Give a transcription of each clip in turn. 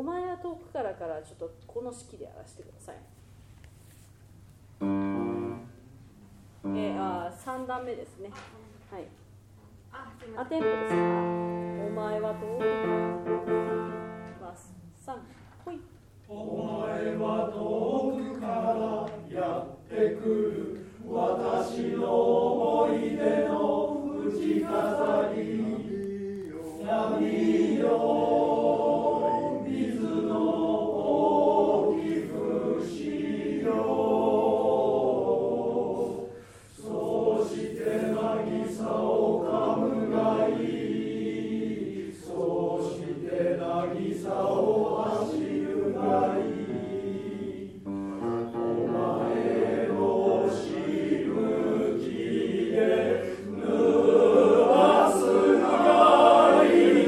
お前は遠くからちょっとこの式でやらせてください。3段目ですね。はい。テンポですか。お前は遠くからます。3、ほい。 お前は遠くからやってくる私の思い出の内飾り闇よ水の大きくしようそして渚を噛むがいいそして渚を走るがいいお前のしぶきで濡らすがいい。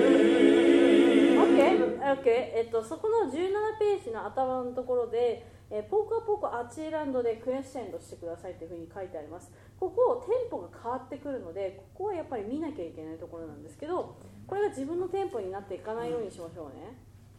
そこの17ページの頭のところで、ポークアポークアーチェランドでクエスチェンドしてくださいというふうに書いてあります。ここテンポが変わってくるので、ここはやっぱり見なきゃいけないところなんですけど、これが自分のテンポになっていかないようにしましょうね。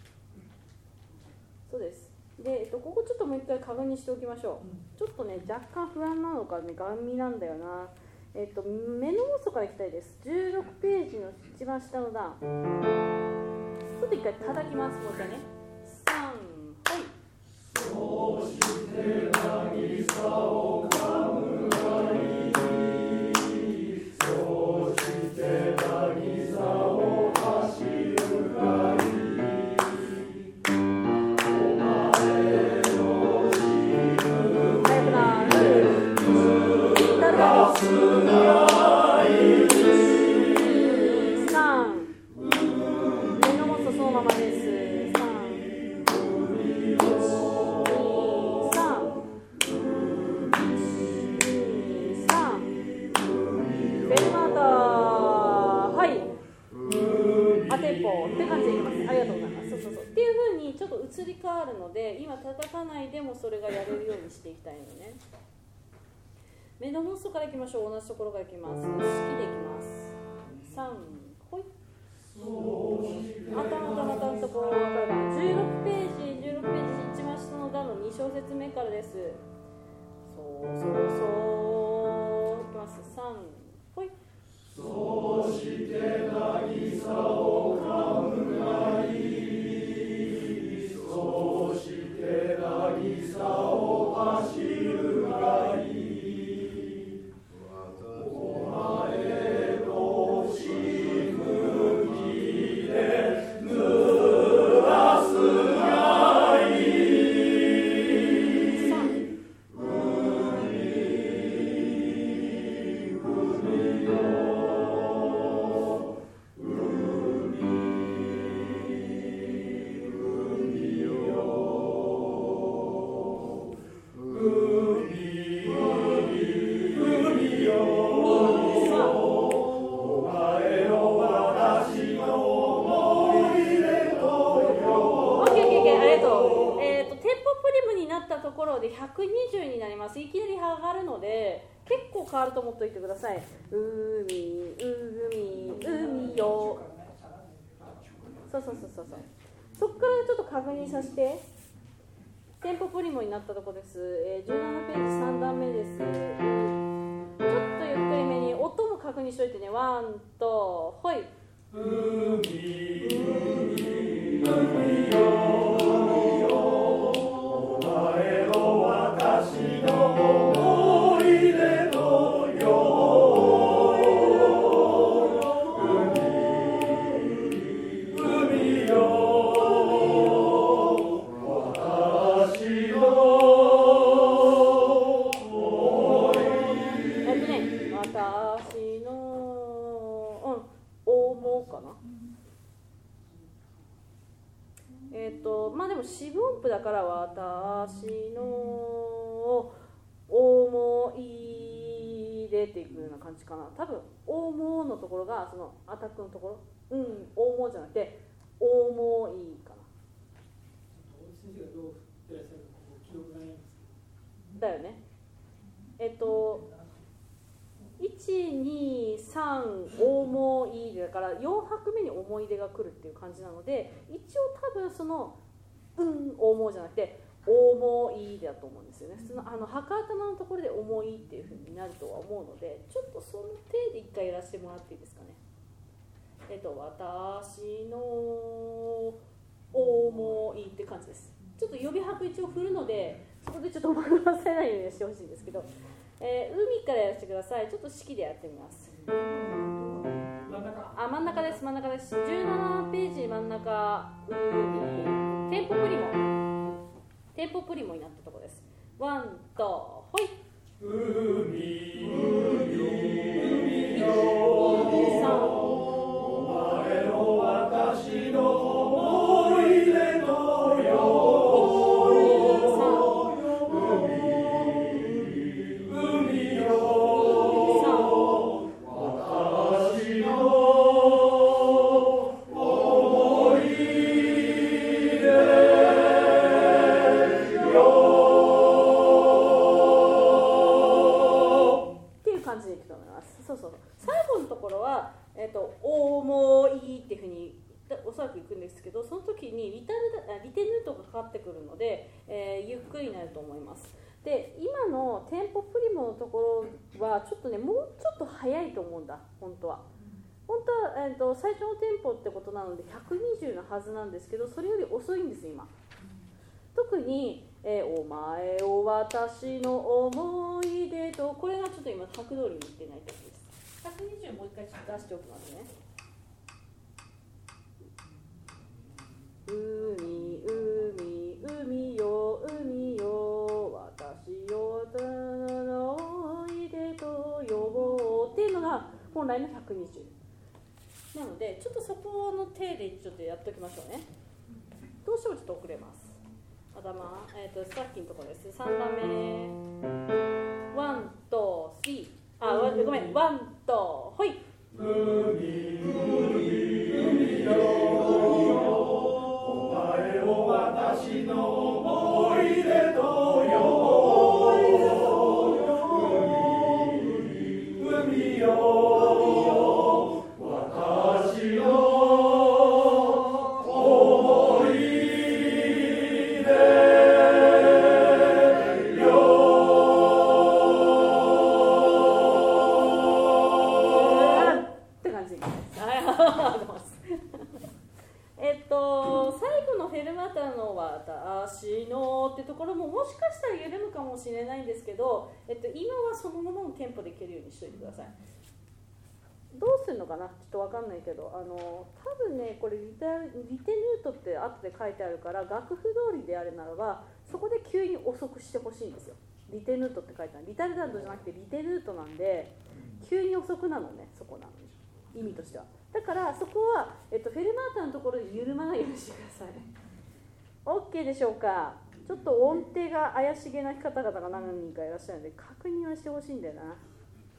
そうです。で、ここちょっともう一回確認しておきましょう。ちょっとね、若干不安なのかね、ガン見なんだよな。目の元からいきたいです。16ページの一番下の段。ちょっと一回叩きます。もう一回ね。3、はい。 そして渚を噛むがいいそして渚を走るがいいお前のしぶきで濡らすがいい 3、目の元そのままです。って感じでいきます。ありがとうございます。そうっていう風にちょっと移り変わるので、今叩かないでもそれがやれるようにしていきたいのね。目の元からいきましょう。同じところからいきます。式でいきます。3、ほい。頭のところから16ページ一番下の段の2小節目からです。そういきます。3、ほい。 そして渚を噛むがいいそして渚を走るがいいお前のしぶきで濡らすがいい海よ 120になります。いきなり上がるので結構変わると思っておいてください。海よ。そうそっからちょっと確認させて。テンポプリモになったとこです。17ページ3段目です。ちょっとゆっくりめに音も確認しといてね。ワンとほい。 海よお前の私の思い出のよ海よ私の思い私の思うかな。まあでも四分音符だから私の思い出ていくような感じかな。多分思うのところがそのアタックのところ、思うじゃなくて思いかな。 先生がどう振ってらっしゃるか記憶がないんですけど。 だよね。1、2、3思い出だから4拍目に思い出が来るっていう感じなので、一応多分その重じゃなくて重いだと思うんですよね。普通の墓頭のところで重いっていう風になるとは思うので、ちょっとその手で一回やらせてもらっていいですかね。私の重いって感じです。ちょっと予備拍一応振るので、そこでちょっと惑わせないようにしてほしいんですけど、海からやらせてください。ちょっと式でやってみます。真ん中です。真ん中です。17ページ真ん中、テンポプリモになったところです。ワンとほい。 海よお前の私の思い出のよ海よ私の思い出っていう感じでいくと思います。そう最後のところは、重いっていうふうにおそらくいくんですけど、その時にリテヌートがかかってくるので、ゆっくりになると思います。で、今のテンポプリモのところはちょっとね、もうちょっと早いと思うんだ、本当は。最初のテンポってことなので120のはずなんですけど、それより遅いんです今。特に、お前を私の思い出と、これがちょっと今拍通りにいってない時です。120もう一回ちょっと出しておきますね。海よ私よの思い出と呼ぼうっていうのが本来の120なので、ちょっとそこの手でちょっとやっておきましょうね。どうしてもちょっと遅れます。頭、さっきのところです。3番目ワンと3、ごめん、ワンとほい。 海よお前を私の思い出と呼ぼう海よ私の思い出って感じです。最後のフェルマタの私のってところももしかしたら緩むかもしれないんですけど、今はそのままのテンポでいけるようにしておいてください。どうするのかな、ちょっと分かんないけど、多分ね、これリテヌートって後で書いてあるから、楽譜通りであるならばそこで急に遅くしてほしいんですよ。リテヌートって書いてある、リタルダントじゃなくてリテヌートなんで、急に遅くなのね、そこなの意味としては。だからそこは、フェルマータのところで緩まないようにしてください。 OK でしょうか。ちょっと音程が怪しげな方々が何人かいらっしゃるので確認はしてほしいんだよな。